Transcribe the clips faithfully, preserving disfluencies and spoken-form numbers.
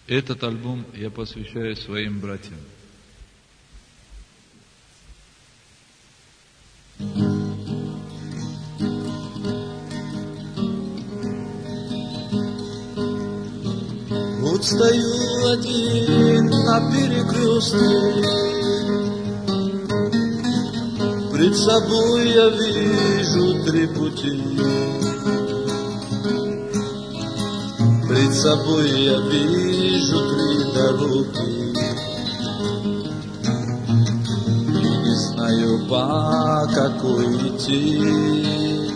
Этот альбом я посвящаю своим братьям. Вот стою один на перекрестке, пред собой я вижу три пути. Пред собой я вижу три дороги, и не знаю, по какой идти.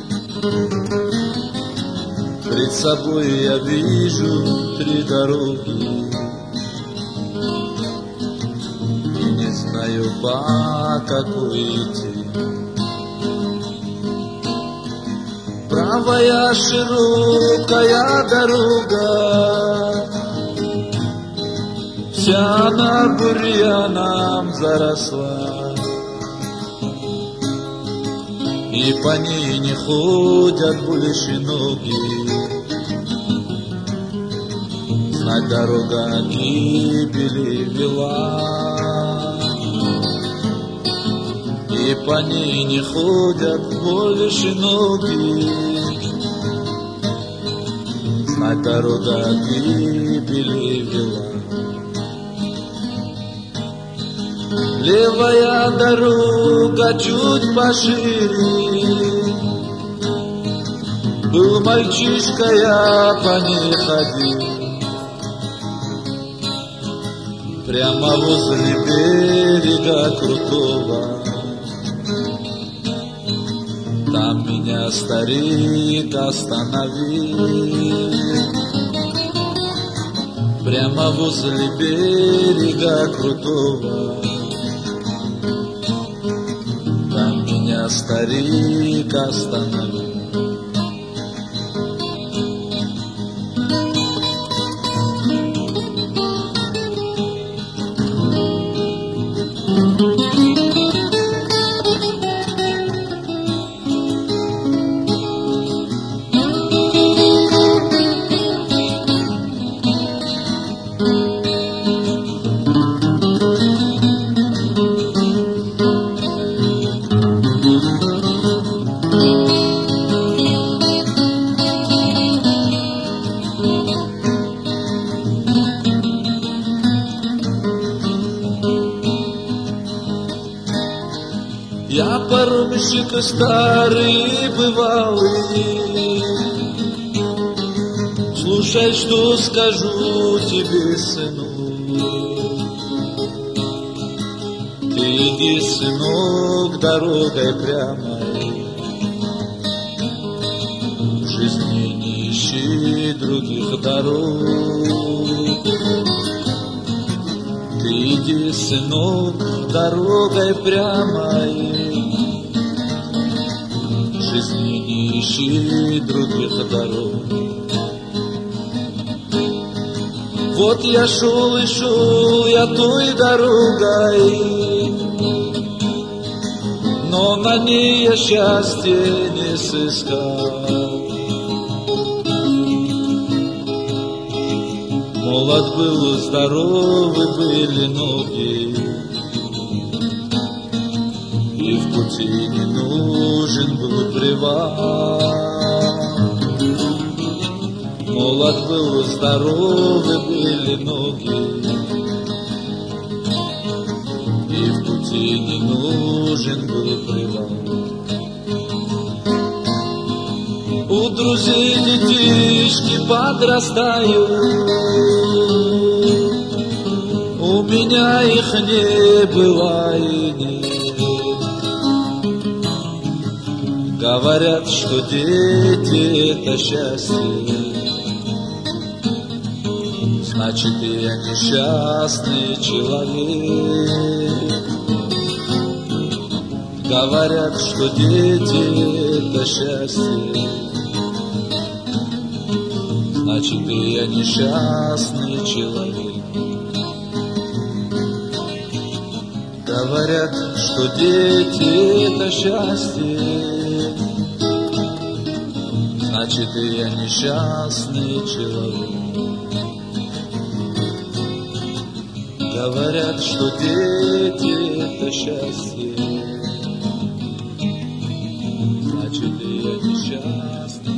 Пред собой я вижу три дороги, и не знаю, по какой идти. Правая широкая дорога, вся она бурьяном заросла, и по ней не ходят больше ноги. Знать, дорога гибели вела, и по ней не ходят больше ноги. Знать, дорога гибели вела. Левая дорога чуть пошире, был мальчишка, я по ней ходил. Прямо возле берега крутого, там меня старик остановил. Прямо возле берега крутого, там меня старик остановил. Я паромщик старый бывалый, слушай, что скажу тебе, сынок. Ты иди, сынок, дорогой прямой, в жизни не ищи других дорог. Ты иди, сынок, дорогой прямой, в жизни не ищи других дорог. Вот я шел и шел я той дорогой, но на ней я счастья не сыскал. Молод был, здоровы были ноги, и в пути не нужен был привал. Молод был, здоровы были ноги, и в пути не нужен был привал. У друзей детишки подрастают, у меня их не было и нет. Говорят, что дети — это счастье, значит, я несчастный человек. Говорят, что дети — это счастье, значит, я несчастный человек. Говорят, что дети — это счастье, значит, я несчастный человек. Говорят, что дети — это счастье, значит, и я несчастный.